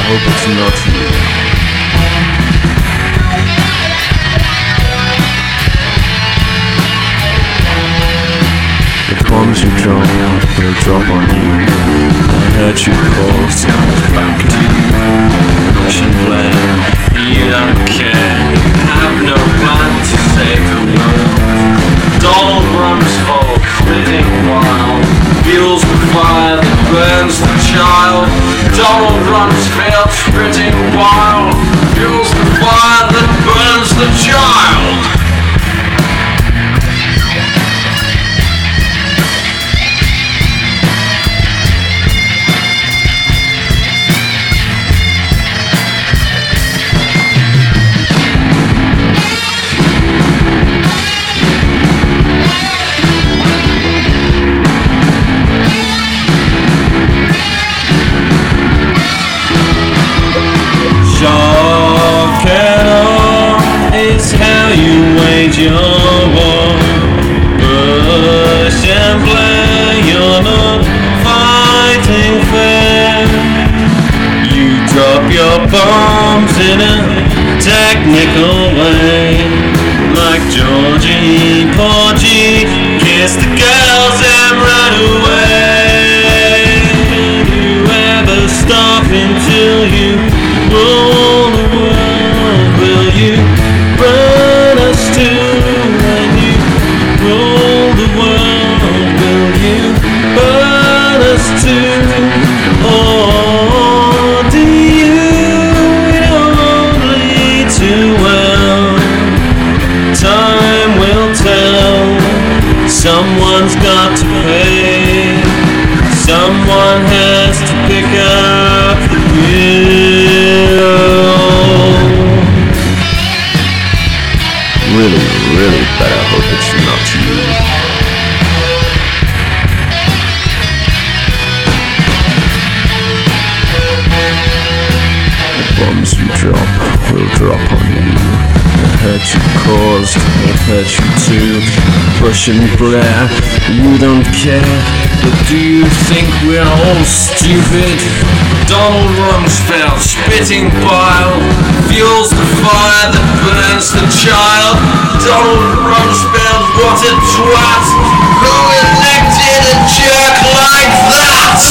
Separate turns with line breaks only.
hope it's not you. The bombs you drop will drop on you. I heard you call, so I was back to you. Russian blame, you don't care. You have no plan to save the world. Donald Rumsfeld, spitting wild, fuels the fire that burns the child. Donald Rumsfeld, spitting wild, fuels the fire that burns the child. Shock and awe is how you wage your war. Push and play, you're not fighting fair. You drop your bombs in a technical way, like Georgie Porgy, kiss the girls and run away. Do you ever stop until you rule the world? Will you burn us too when you rule the world? Will you burn us too? Or do you only too well? Time will tell. Someone's got to pay. Someone has to pick up the bill. Really, really better hope it's not you. The bombs you drop will drop on you. The hurt you caused will hurt you too. Push and glare, you don't care. But do you think we're all stupid? Donald Rumsfeld, spitting bile, fuels the fire that burns the child. Donald Rumsfeld, what a twat! Who elected a jerk like that?